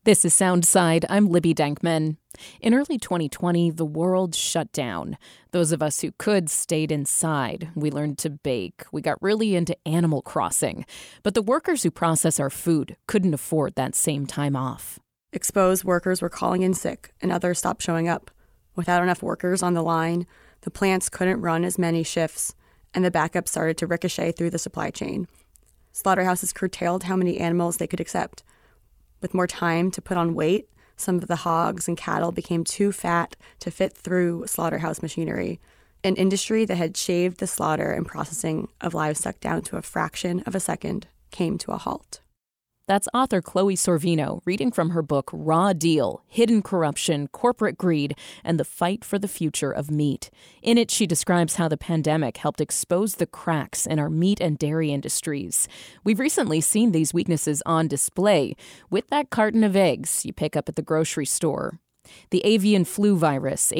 This is Soundside. I'm Libby Dankman. In early 2020, the world shut down. Those of us who could stayed inside. We learned to bake. We got really into Animal Crossing. But the workers who process our food couldn't afford that same time off. Exposed workers were calling in sick, and others stopped showing up. Without enough workers on the line, the plants couldn't run as many shifts, and the backup started to ricochet through the supply chain. Slaughterhouses curtailed how many animals they could accept. With more time to put on weight, some of the hogs and cattle became too fat to fit through slaughterhouse machinery. An industry that had shaved the slaughter and processing of livestock down to a fraction of a second came to a halt. That's author Chloe Sorvino reading from her book Raw Deal, Hidden Corruption, Corporate Greed, and the Fight for the Future of Meat. In it, she describes how the pandemic helped expose the cracks in our meat and dairy industries. We've recently seen these weaknesses on display with that carton of eggs you pick up at the grocery store. The avian flu virus,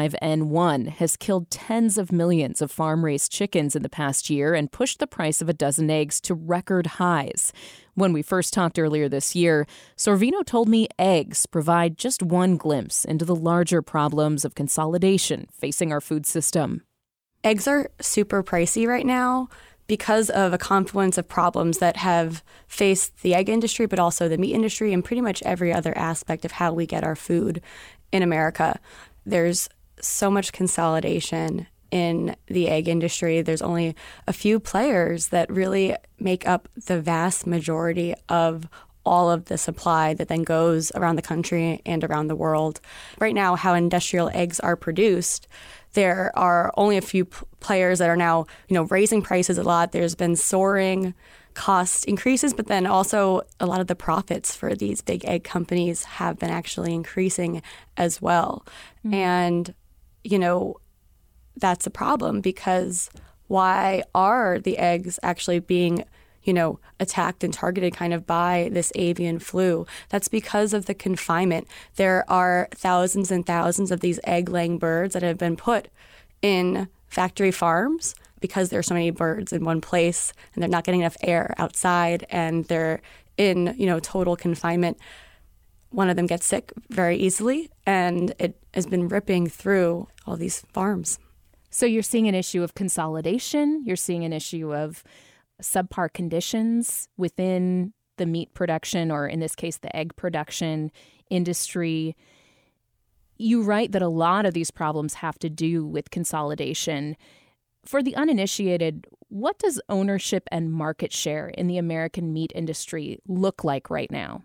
H5N1, has killed tens of millions of farm-raised chickens in the past year and pushed the price of a dozen eggs to record highs. When we first talked earlier this year, Sorvino told me eggs provide just one glimpse into the larger problems of consolidation facing our food system. Eggs are super pricey right now because of a confluence of problems that have faced the egg industry, but also the meat industry and pretty much every other aspect of how we get our food in America. There's so much consolidation in the egg industry. There's only a few players that really make up the vast majority of all of the supply that then goes around the country and around the world. Right now, how industrial eggs are produced, there are only a few players that are now, raising prices a lot. There's been soaring cost increases, but then also a lot of the profits for these big egg companies have been actually increasing as well. Mm-hmm. And, that's a problem because why are the eggs actually being attacked and targeted kind of by this avian flu? That's because of the confinement. There are thousands and thousands of these egg-laying birds that have been put in factory farms because there are so many birds in one place and they're not getting enough air outside and they're in, total confinement. One of them gets sick very easily and it has been ripping through all these farms. So you're seeing an issue of consolidation. You're seeing an issue of subpar conditions within the meat production, or in this case, the egg production industry. You write that a lot of these problems have to do with consolidation. For the uninitiated, what does ownership and market share in the American meat industry look like right now?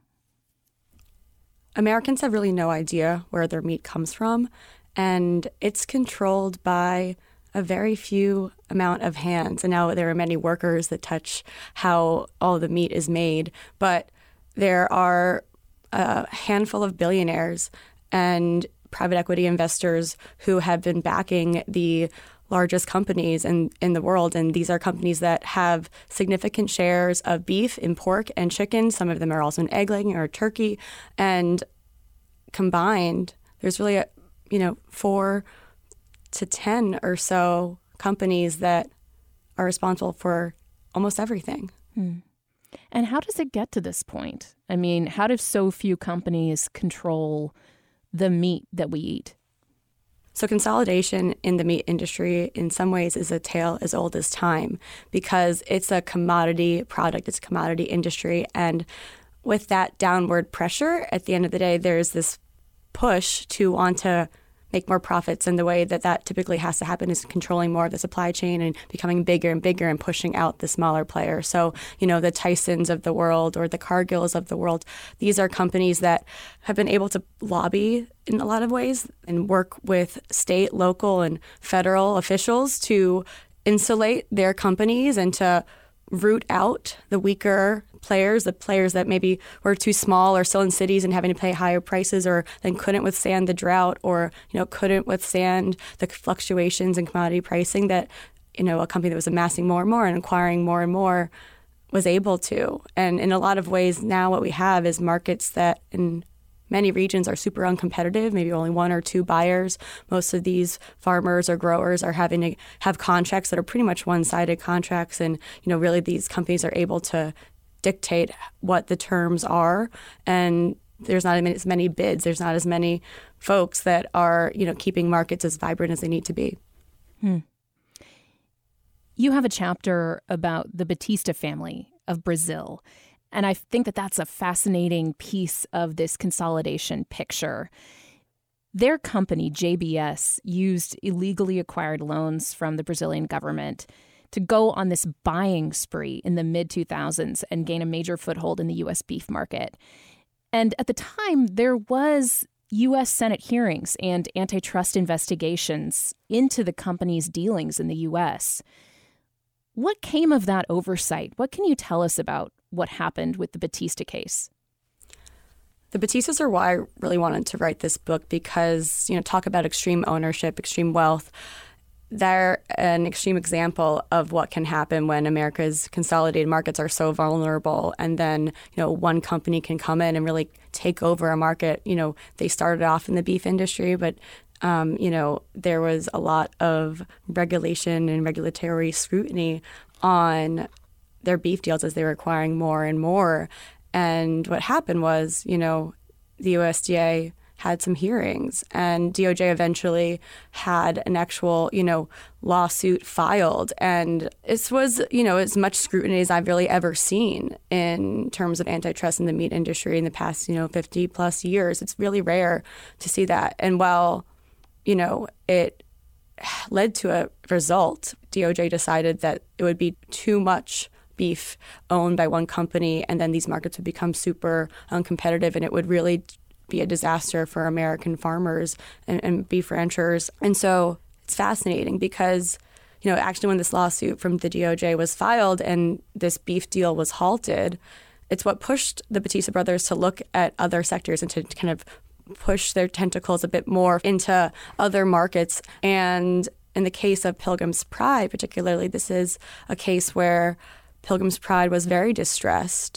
Americans have really no idea where their meat comes from, and it's controlled by a very few amount of hands. And now there are many workers that touch how all the meat is made, but there are a handful of billionaires and private equity investors who have been backing the largest companies in the world. And these are companies that have significant shares of beef and pork and chicken. Some of them are also in egg laying or turkey. And combined, there's really 4 to 10 or so companies that are responsible for almost everything. And how does it get to this point? I mean, how do so few companies control the meat that we eat? So consolidation in the meat industry in some ways is a tale as old as time because it's a commodity product, it's a commodity industry. And with that downward pressure, at the end of the day, there's this push to want to make more profits, and the way that typically has to happen is controlling more of the supply chain and becoming bigger and bigger and pushing out the smaller players. So, the Tysons of the world or the Cargills of the world, these are companies that have been able to lobby in a lot of ways and work with state, local, and federal officials to insulate their companies and to root out the weaker players, the players that maybe were too small or still in cities and having to pay higher prices or then couldn't withstand the drought or, couldn't withstand the fluctuations in commodity pricing that, a company that was amassing more and more and acquiring more and more was able to. And in a lot of ways now what we have is markets that in many regions are super uncompetitive, maybe only 1 or 2 buyers. Most of these farmers or growers are having to have contracts that are pretty much one-sided contracts. And, really these companies are able to dictate what the terms are. And there's not as many bids. There's not as many folks that are, keeping markets as vibrant as they need to be. You have a chapter about the Batista family of Brazil, and I think that that's a fascinating piece of this consolidation picture. Their company, JBS, used illegally acquired loans from the Brazilian government to go on this buying spree in the mid-2000s and gain a major foothold in the U.S. beef market. And at the time, there was U.S. Senate hearings and antitrust investigations into the company's dealings in the U.S. What came of that oversight? What can you tell us about what happened with the Batista case? The Batistas are why I really wanted to write this book because, talk about extreme ownership, extreme wealth. They're an extreme example of what can happen when America's consolidated markets are so vulnerable. And then, one company can come in and really take over a market. They started off in the beef industry, but, there was a lot of regulation and regulatory scrutiny on their beef deals as they were acquiring more and more. And what happened was, the USDA had some hearings and DOJ eventually had an actual, lawsuit filed. And this was, as much scrutiny as I've really ever seen in terms of antitrust in the meat industry in the past, 50 plus years. It's really rare to see that. And while, it led to a result, DOJ decided that it would be too much beef owned by one company, and then these markets would become super uncompetitive, and it would really be a disaster for American farmers and beef ranchers. And so it's fascinating because, actually when this lawsuit from the DOJ was filed and this beef deal was halted, it's what pushed the Batista brothers to look at other sectors and to kind of push their tentacles a bit more into other markets. And in the case of Pilgrim's Pride particularly, this is a case where Pilgrim's Pride was very distressed.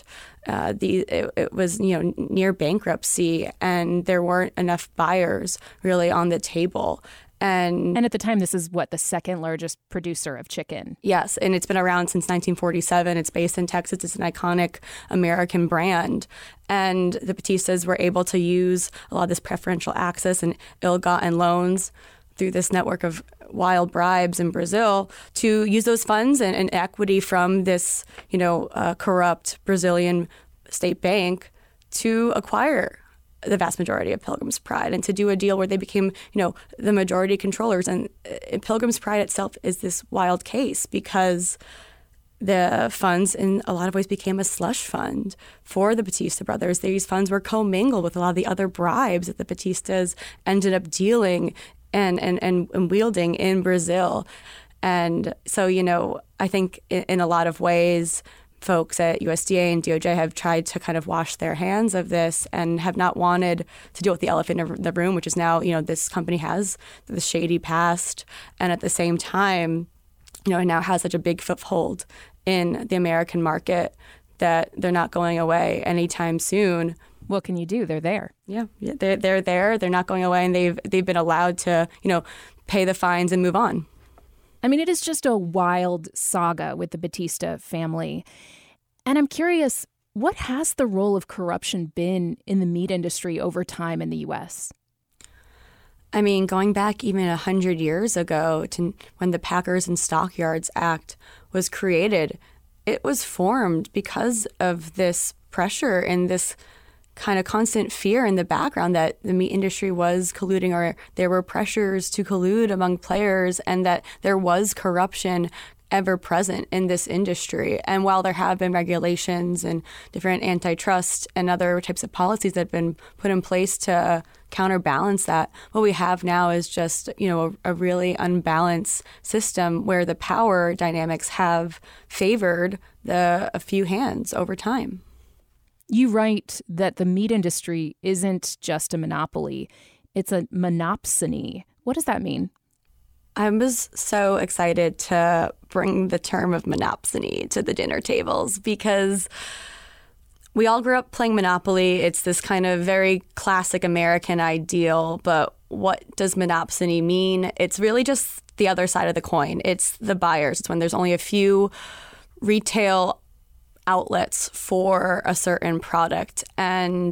It was, near bankruptcy, and there weren't enough buyers really on the table. And at the time, this is the second largest producer of chicken. Yes, and it's been around since 1947. It's based in Texas. It's an iconic American brand. And the Batistas were able to use a lot of this preferential access and ill-gotten loans through this network of wild bribes in Brazil to use those funds and equity from this, corrupt Brazilian state bank to acquire the vast majority of Pilgrim's Pride and to do a deal where they became, the majority controllers. And Pilgrim's Pride itself is this wild case because the funds in a lot of ways became a slush fund for the Batista brothers. These funds were commingled with a lot of the other bribes that the Batistas ended up dealing and wielding in Brazil. And so, I think in a lot of ways, folks at USDA and DOJ have tried to kind of wash their hands of this and have not wanted to deal with the elephant in the room, which is now, this company has the shady past. And at the same time, it now has such a big foothold in the American market that they're not going away anytime soon. What can you do? They're there. Yeah, they're there. They're not going away, and they've been allowed to, pay the fines and move on. I mean, it is just a wild saga with the Batista family. And I'm curious, what has the role of corruption been in the meat industry over time in the U.S.? I mean, going back even 100 years ago to when the Packers and Stockyards Act was created, it was formed because of this pressure and this kind of constant fear in the background that the meat industry was colluding, or there were pressures to collude among players, and that there was corruption ever present in this industry. And while there have been regulations and different antitrust and other types of policies that have been put in place to counterbalance that, what we have now is just, a really unbalanced system where the power dynamics have favored a few hands over time. You write that the meat industry isn't just a monopoly, it's a monopsony. What does that mean? I was so excited to bring the term of monopsony to the dinner tables because we all grew up playing Monopoly. It's this kind of very classic American ideal, but what does monopsony mean? It's really just the other side of the coin. It's the buyers. It's when there's only a few retail outlets for a certain product. And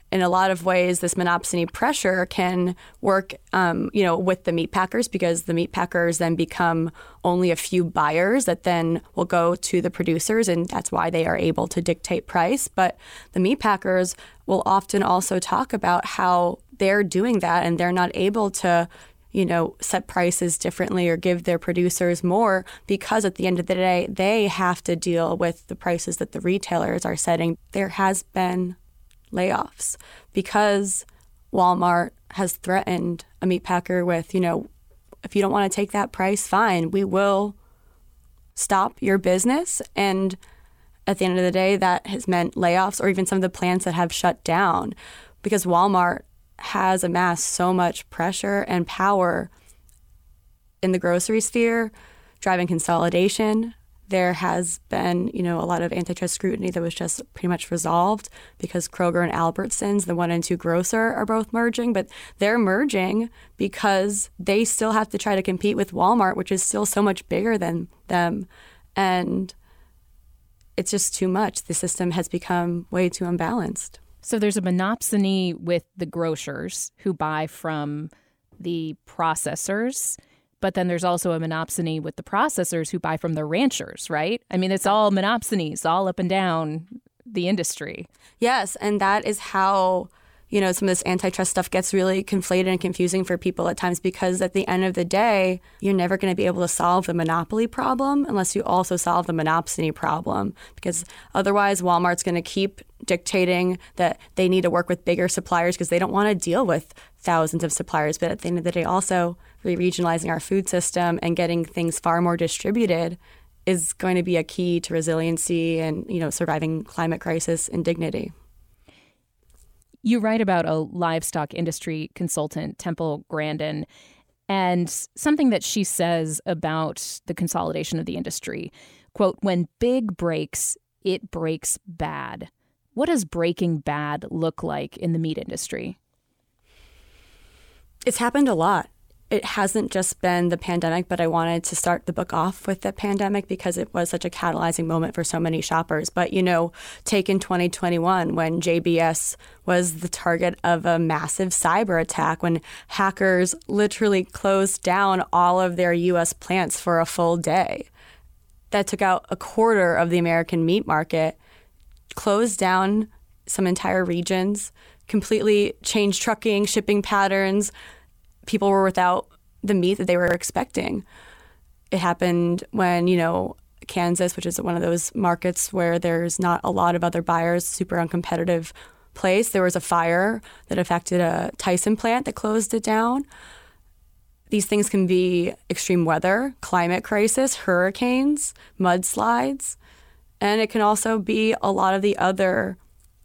in a lot of ways, this monopsony pressure can work, with the meat packers, because the meat packers then become only a few buyers that then will go to the producers, and that's why they are able to dictate price. But the meat packers will often also talk about how they're doing that and they're not able to set prices differently or give their producers more, because at the end of the day, they have to deal with the prices that the retailers are setting. There has been layoffs because Walmart has threatened a meat packer with, if you don't want to take that price, fine, we will stop your business. And at the end of the day, that has meant layoffs, or even some of the plants that have shut down, because Walmart has amassed so much pressure and power in the grocery sphere, driving consolidation. There has been, a lot of antitrust scrutiny that was just pretty much resolved because Kroger and Albertsons, the 1 and 2 grocer, are both merging. But they're merging because they still have to try to compete with Walmart, which is still so much bigger than them. And it's just too much. The system has become way too unbalanced. So there's a monopsony with the grocers who buy from the processors, but then there's also a monopsony with the processors who buy from the ranchers, right? I mean, it's all monopsonies all up and down the industry. Yes, and that is how, some of this antitrust stuff gets really conflated and confusing for people at times, because at the end of the day, you're never going to be able to solve the monopoly problem unless you also solve the monopsony problem, because otherwise Walmart's going to keep dictating that they need to work with bigger suppliers because they don't want to deal with thousands of suppliers. But at the end of the day, also re-regionalizing our food system and getting things far more distributed is going to be a key to resiliency and, surviving climate crisis and dignity. You write about a livestock industry consultant, Temple Grandin, and something that she says about the consolidation of the industry. Quote, "When big breaks, it breaks bad." What does breaking bad look like in the meat industry? It's happened a lot. It hasn't just been the pandemic, but I wanted to start the book off with the pandemic because it was such a catalyzing moment for so many shoppers. But, take in 2021 when JBS was the target of a massive cyber attack, when hackers literally closed down all of their U.S. plants for a full day. That took out a quarter of the American meat market, closed down some entire regions, completely changed trucking, shipping patterns. People were without the meat that they were expecting. It happened when, Kansas, which is one of those markets where there's not a lot of other buyers, super uncompetitive place. There was a fire that affected a Tyson plant that closed it down. These things can be extreme weather, climate crisis, hurricanes, mudslides, and it can also be a lot of the other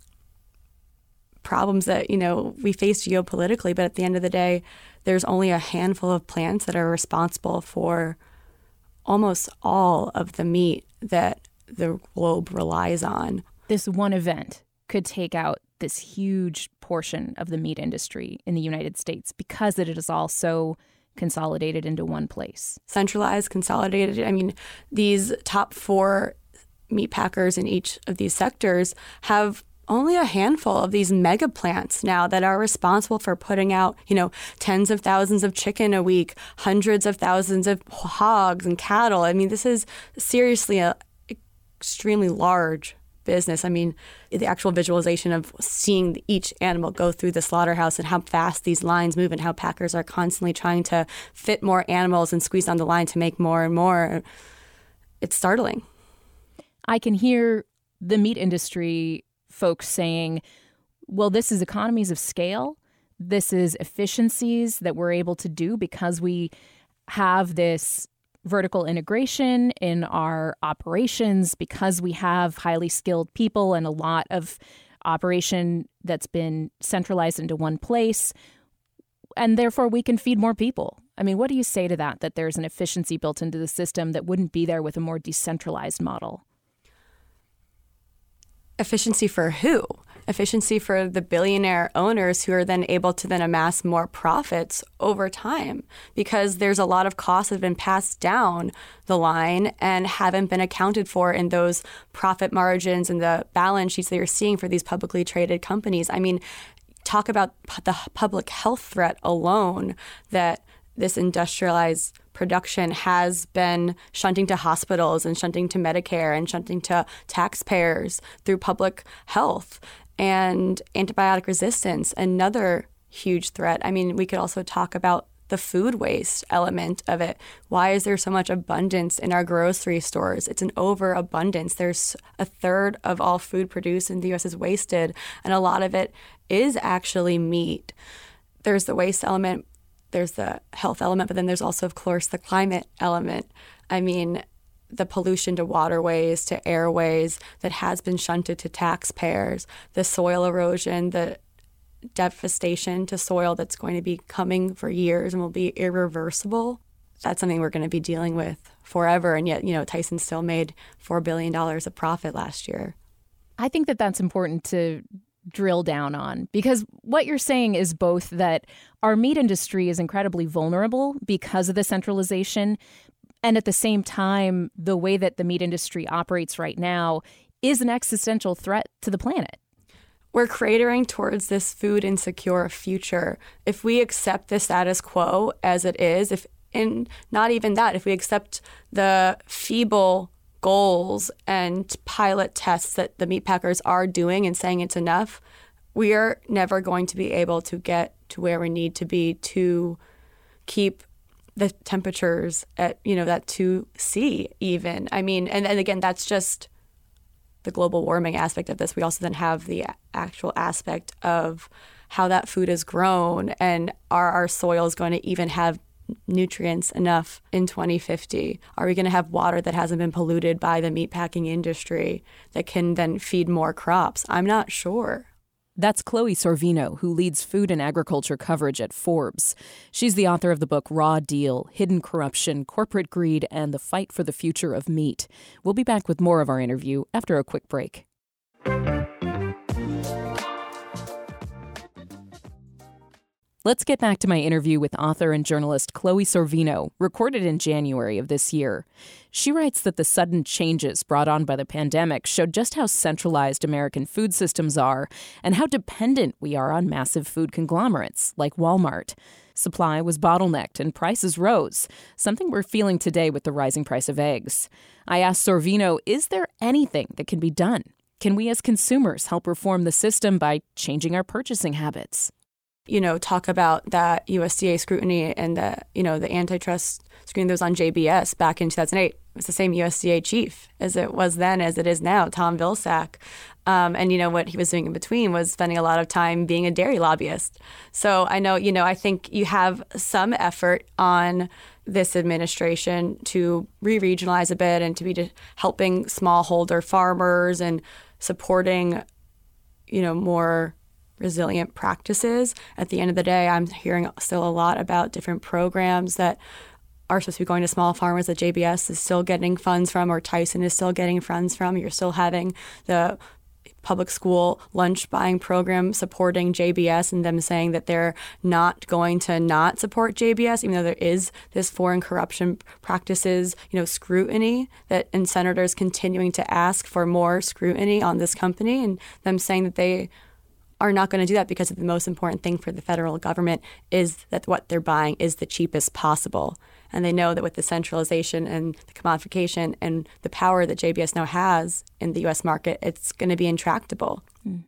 problems that, we face geopolitically. But at the end of the day, there's only a handful of plants that are responsible for almost all of the meat that the globe relies on. This one event could take out this huge portion of the meat industry in the United States because it is all so consolidated into one place. Centralized, consolidated. I mean, these top 4 meat packers in each of these sectors have only a handful of these mega plants now that are responsible for putting out, tens of thousands of chicken a week, hundreds of thousands of hogs and cattle. I mean, this is seriously an extremely large business. I mean, the actual visualization of seeing each animal go through the slaughterhouse and how fast these lines move and how packers are constantly trying to fit more animals and squeeze on the line to make more and more. It's startling. I can hear the meat industry folks saying, well, this is economies of scale. This is efficiencies that we're able to do because we have this vertical integration in our operations, because we have highly skilled people and a lot of operation that's been centralized into one place. And therefore, we can feed more people. I mean, what do you say to that there's an efficiency built into the system that wouldn't be there with a more decentralized model? Efficiency for who? efficiency for the billionaire owners who are then able to then amass more profits over time, because there's a lot of costs that have been passed down the line and haven't been accounted for in those profit margins and the balance sheets that you're seeing for these publicly traded companies. I mean, talk about the public health threat alone that this industrialized production has been shunting to hospitals and shunting to Medicare and shunting to taxpayers through public health. And antibiotic resistance, another huge threat. I mean, we could also talk about the food waste element of it. Why is there so much abundance in our grocery stores? It's an overabundance. There's a third of all food produced in the U.S. is wasted, and a lot of it is actually meat. There's the waste element, there's the health element, but then there's also, of course, the climate element. I mean, the pollution to waterways, to airways that has been shunted to taxpayers, the soil erosion, the devastation to soil that's going to be coming for years and will be irreversible. That's something we're going to be dealing with forever. And yet, Tyson still made $4 billion of profit last year. I think that that's important to drill down on, because what you're saying is both that our meat industry is incredibly vulnerable because of the centralization, and at the same time, the way that the meat industry operates right now is an existential threat to the planet. We're cratering towards this food insecure future. If we accept the status quo as it is, and not even that, if we accept the feeble goals and pilot tests that the meat packers are doing and saying it's enough, we are never going to be able to get to where we need to be to keep the temperatures at, that 2C even. I mean, and again, that's just the global warming aspect of this. We also then have the actual aspect of how that food is grown, and are our soils going to even have nutrients enough in 2050? Are we going to have water that hasn't been polluted by the meatpacking industry that can then feed more crops? I'm not sure. That's Chloe Sorvino, who leads food and agriculture coverage at Forbes. She's the author of the book Raw Deal: Hidden Corruption, Corporate Greed, and the Fight for the Future of Meat. We'll be back with more of our interview after a quick break. Let's get back to my interview with author and journalist Chloe Sorvino, recorded in January of this year. She writes that the sudden changes brought on by the pandemic showed just how centralized American food systems are and how dependent we are on massive food conglomerates like Walmart. Supply was bottlenecked and prices rose, something we're feeling today with the rising price of eggs. I asked Sorvino, is there anything that can be done? Can we as consumers help reform the system by changing our purchasing habits? Talk about that USDA scrutiny and the antitrust scrutiny that was on JBS back in 2008. It was the same USDA chief as it was then as it is now, Tom Vilsack. And what he was doing in between was spending a lot of time being a dairy lobbyist. So I know, I think you have some effort on this administration to re-regionalize a bit and to be helping smallholder farmers and supporting, more resilient practices. At the end of the day, I'm hearing still a lot about different programs that are supposed to be going to small farmers that JBS is still getting funds from, or Tyson is still getting funds from. You're still having the public school lunch buying program supporting JBS and them saying that they're not going to not support JBS, even though there is this foreign corruption practices, scrutiny and senators continuing to ask for more scrutiny on this company, and them saying that they are not going to do that because the most important thing for the federal government is that what they're buying is the cheapest possible. And they know that with the centralization and the commodification and the power that JBS now has in the U.S. market, it's going to be intractable.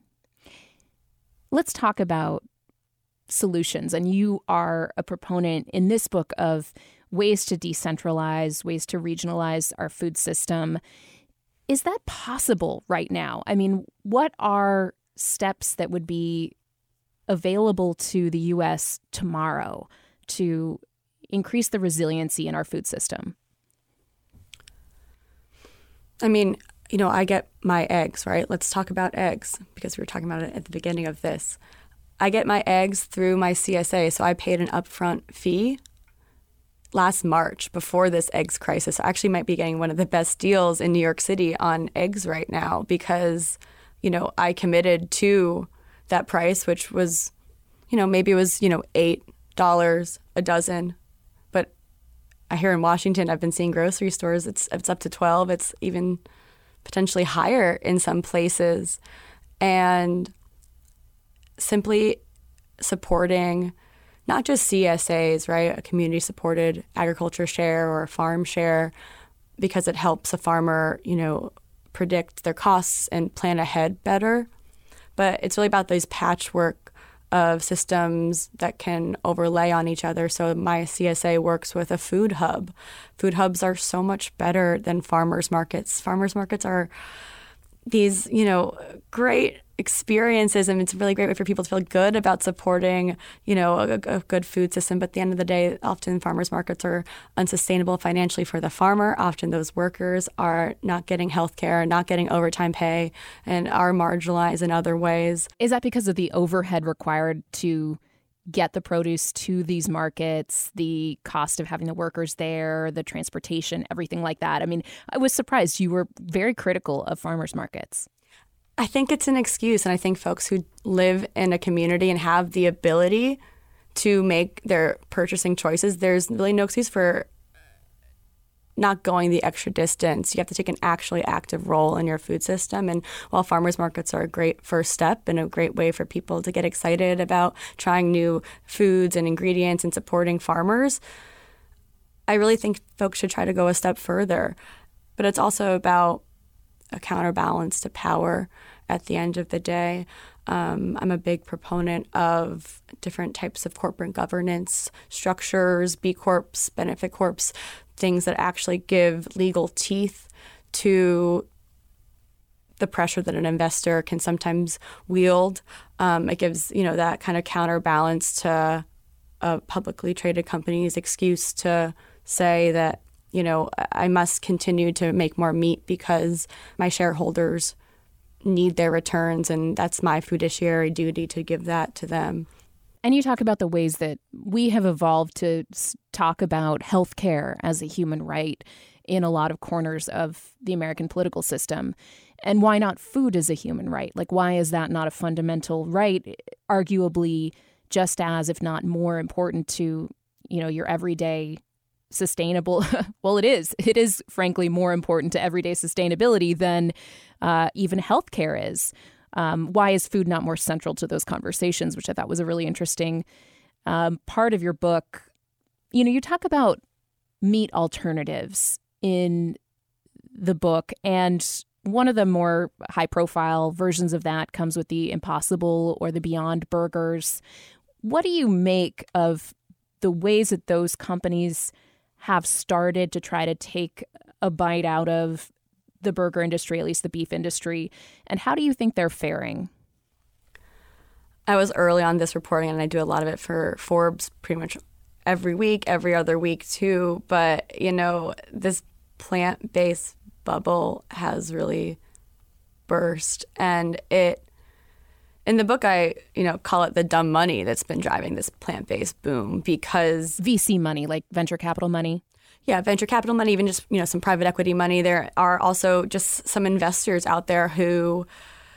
Let's talk about solutions. And you are a proponent in this book of ways to decentralize, ways to regionalize our food system. Is that possible right now? I mean, what are steps that would be available to the U.S. tomorrow to increase the resiliency in our food system? I mean, I get my eggs, right? Let's talk about eggs because we were talking about it at the beginning of this. I get my eggs through my CSA, so I paid an upfront fee last March before this eggs crisis. I actually might be getting one of the best deals in New York City on eggs right now because I committed to that price, which was, maybe it was, $8 a dozen. But here in Washington, I've been seeing grocery stores, it's up to 12. It's even potentially higher in some places. And simply supporting not just CSAs, right, a community-supported agriculture share or a farm share, because it helps a farmer, predict their costs and plan ahead better. But it's really about these patchwork of systems that can overlay on each other. So my CSA works with a food hub. Food hubs are so much better than farmers markets. Farmers markets are these, great experiences, and it's a really great way for people to feel good about supporting, a good food system. But at the end of the day, often farmers markets are unsustainable financially for the farmer. Often those workers are not getting health care, not getting overtime pay, and are marginalized in other ways. Is that because of the overhead required to get the produce to these markets, the cost of having the workers there, the transportation, everything like that? I mean, I was surprised you were very critical of farmers markets. I think it's an excuse, and I think folks who live in a community and have the ability to make their purchasing choices, there's really no excuse for not going the extra distance. You have to take an actually active role in your food system. And while farmers markets are a great first step and a great way for people to get excited about trying new foods and ingredients and supporting farmers, I really think folks should try to go a step further. But it's also about a counterbalance to power at the end of the day. I'm a big proponent of different types of corporate governance structures, B Corps, benefit corps, things that actually give legal teeth to the pressure that an investor can sometimes wield. It gives, that kind of counterbalance to a publicly traded company's excuse to say that, I must continue to make more meat because my shareholders need their returns, and that's my fiduciary duty to give that to them. And you talk about the ways that we have evolved to talk about healthcare as a human right in a lot of corners of the American political system. And why not food as a human right? Like, why is that not a fundamental right, arguably just as, if not more important to, your everyday sustainable? Well, it is. It is, frankly, more important to everyday sustainability than even healthcare is. Why is food not more central to those conversations, which I thought was a really interesting part of your book. You talk about meat alternatives in the book, and one of the more high-profile versions of that comes with the Impossible or the Beyond Burgers. What do you make of the ways that those companies have started to try to take a bite out of the burger industry, at least the beef industry, and how do you think they're faring? I was early on this reporting, and I do a lot of it for Forbes pretty much every week, every other week too. But, this plant-based bubble has really burst. And in the book, I, call it the dumb money that's been driving this plant-based boom, because VC money, like venture capital money. Yeah, venture capital money, even just, some private equity money. There are also just some investors out there who,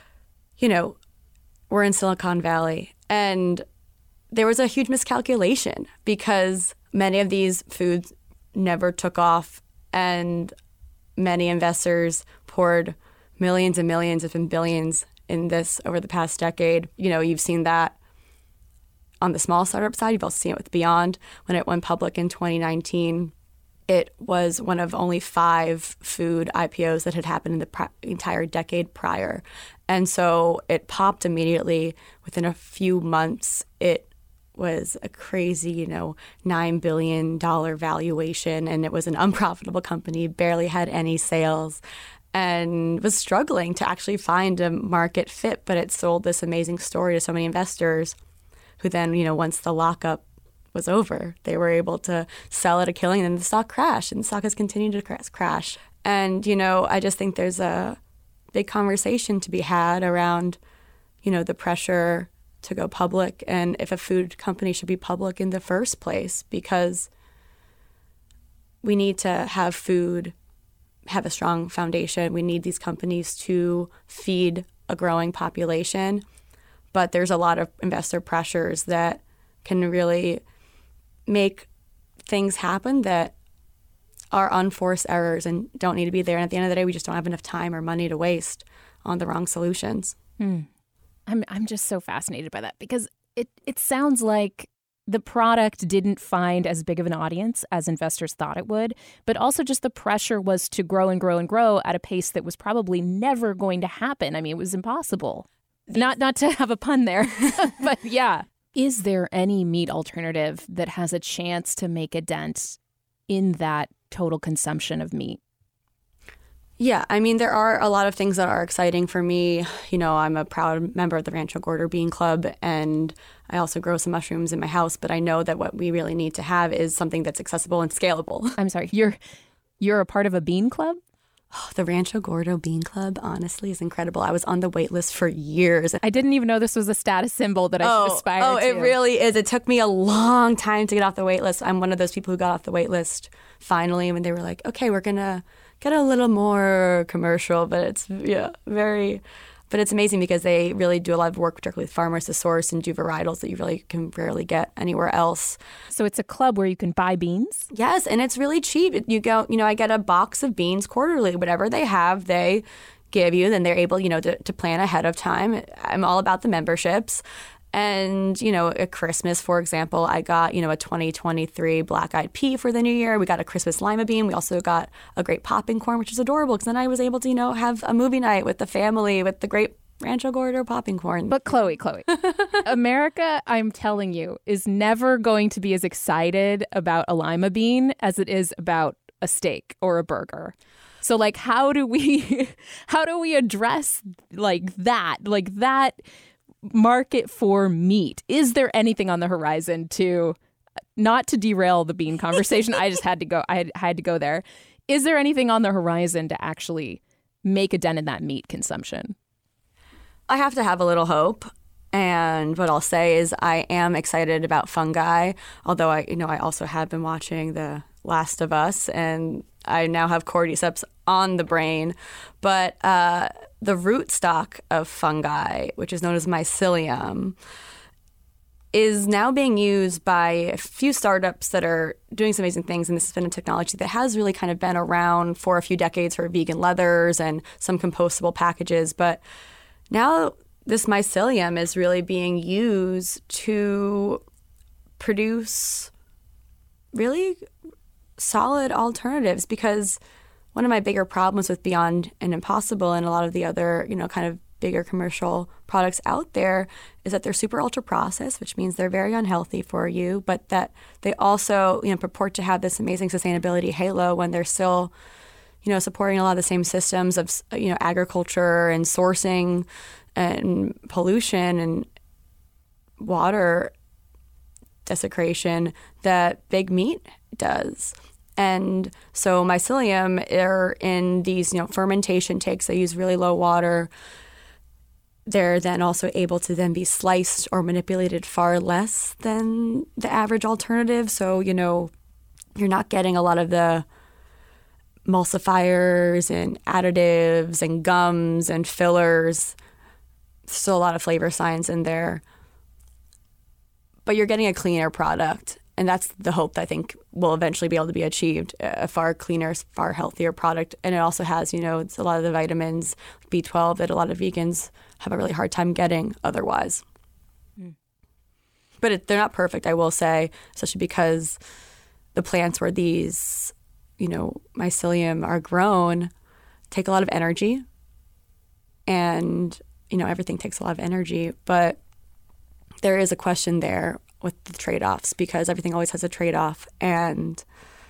were in Silicon Valley. And there was a huge miscalculation because many of these foods never took off, and many investors poured millions and millions, if not billions, in this over the past decade. You've seen that on the small startup side. You've also seen it with Beyond. When it went public in 2019, it was one of only 5 food IPOs that had happened in the entire decade prior. And so it popped immediately. Within a few months, it was a crazy, $9 billion valuation, and it was an unprofitable company, barely had any sales, and was struggling to actually find a market fit. But it sold this amazing story to so many investors who then, once the lockup was over, they were able to sell at a killing, and then the stock crashed, and the stock has continued to crash. And, I just think there's a big conversation to be had around, the pressure to go public and if a food company should be public in the first place, because we need to have food have a strong foundation. We need these companies to feed a growing population, but there's a lot of investor pressures that can really make things happen that are unforced errors and don't need to be there. And at the end of the day, we just don't have enough time or money to waste on the wrong solutions. I'm just so fascinated by that because it sounds like the product didn't find as big of an audience as investors thought it would, but also just the pressure was to grow and grow and grow at a pace that was probably never going to happen. I mean, it was impossible. Not to have a pun there, but yeah. Is there any meat alternative that has a chance to make a dent in that total consumption of meat? Yeah, I mean, there are a lot of things that are exciting for me. You know, I'm a proud member of the Rancho Gordo Bean Club, and I also grow some mushrooms in my house, but I know that what we really need to have is something that's accessible and scalable. I'm sorry, you're a part of a bean club? Oh, the Rancho Gordo Bean Club, honestly, is incredible. I was on the wait list for years. I didn't even know this was a status symbol that I should aspire to. Oh, it really is. It took me a long time to get off the wait list. I'm one of those people who got off the wait list finally when they were like, okay, we're going to get a little more commercial, but it's but it's amazing because they really do a lot of work directly with farmers to source and do varietals that you really can rarely get anywhere else. So it's a club where you can buy beans? Yes, and it's really cheap. You go, I get a box of beans quarterly, whatever they have, they give you, then they're able, to plan ahead of time. I'm all about the memberships. And, at Christmas, for example, I got, a 2023 black-eyed pea for the new year. We got a Christmas lima bean. We also got a great popping corn, which is adorable because then I was able to, have a movie night with the family with the great Rancho Gordo popping corn. But Chloe, America, I'm telling you, is never going to be as excited about a lima bean as it is about a steak or a burger. So, like, how do we address that market for meat? Is there anything on the horizon to, not to derail the bean conversation, I just had to go, I had to go there. Is there anything on the horizon to actually make a dent in that meat consumption? I have to have a little hope. And what I'll say is I am excited about fungi, although I also have been watching The Last of Us and I now have cordyceps on the brain. But the rootstock of fungi, which is known as mycelium, is now being used by a few startups that are doing some amazing things. And this has been a technology that has really kind of been around for a few decades for vegan leathers and some compostable packages. But now this mycelium is really being used to produce really solid alternatives, because one of my bigger problems with Beyond and Impossible and a lot of the other, kind of bigger commercial products out there is that they're super ultra processed, which means they're very unhealthy for you, but that they also, purport to have this amazing sustainability halo when they're still, supporting a lot of the same systems of, agriculture and sourcing and pollution and water desecration that big meat does. And so mycelium are in these, fermentation tanks. They use really low water. They're then also able to then be sliced or manipulated far less than the average alternative. So, you're not getting a lot of the emulsifiers and additives and gums and fillers. Still a lot of flavor science in there. But you're getting a cleaner product. And that's the hope that I think will eventually be able to be achieved, a far cleaner, far healthier product. And it also has, it's a lot of the vitamins, B12, that a lot of vegans have a really hard time getting otherwise. But they're not perfect, I will say, especially because the plants where these, mycelium are grown take a lot of energy. And, everything takes a lot of energy. But there is a question there with the trade-offs, because everything always has a trade-off. And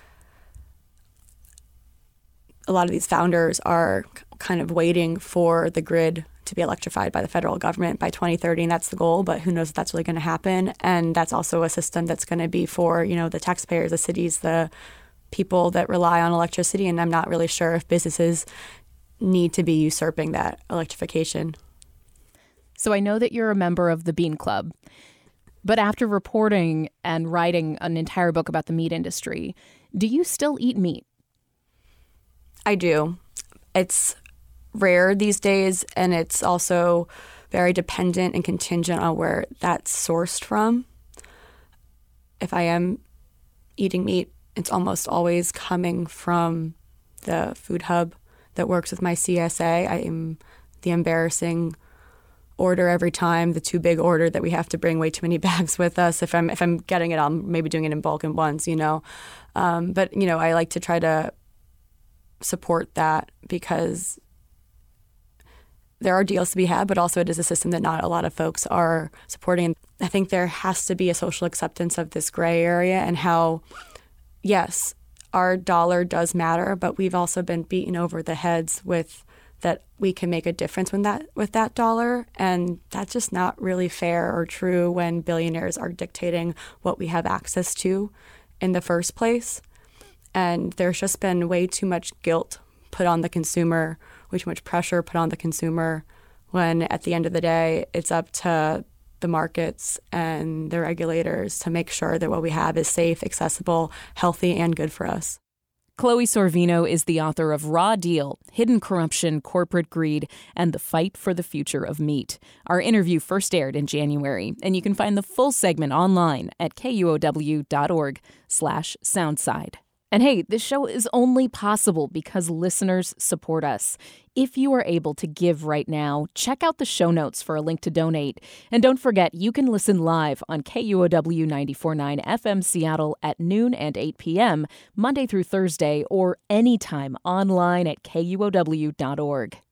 a lot of these founders are kind of waiting for the grid to be electrified by the federal government by 2030, and that's the goal, but who knows if that's really going to happen. And that's also a system that's going to be for, the taxpayers, the cities, the people that rely on electricity, and I'm not really sure if businesses need to be usurping that electrification. So I know that you're a member of the Bean Club. But after reporting and writing an entire book about the meat industry, do you still eat meat? I do. It's rare these days, and it's also very dependent and contingent on where that's sourced from. If I am eating meat, it's almost always coming from the food hub that works with my CSA. I am the embarrassing order every time, the too big order that we have to bring way too many bags with us. If I'm getting it, I'm maybe doing it in bulk and once, But, I like to try to support that because there are deals to be had, but also it is a system that not a lot of folks are supporting. And I think there has to be a social acceptance of this gray area and how, yes, our dollar does matter, but we've also been beaten over the heads with that we can make a difference with that dollar. And that's just not really fair or true when billionaires are dictating what we have access to in the first place. And there's just been way too much guilt put on the consumer, way too much pressure put on the consumer, when at the end of the day, it's up to the markets and the regulators to make sure that what we have is safe, accessible, healthy, and good for us. Chloe Sorvino is the author of Raw Deal, Hidden Corruption, Corporate Greed, and the Fight for the Future of Meat. Our interview first aired in January, and you can find the full segment online at kuow.org/soundside. And hey, this show is only possible because listeners support us. If you are able to give right now, check out the show notes for a link to donate. And don't forget, you can listen live on KUOW 94.9 FM Seattle at noon and 8 p.m., Monday through Thursday, or anytime online at kuow.org.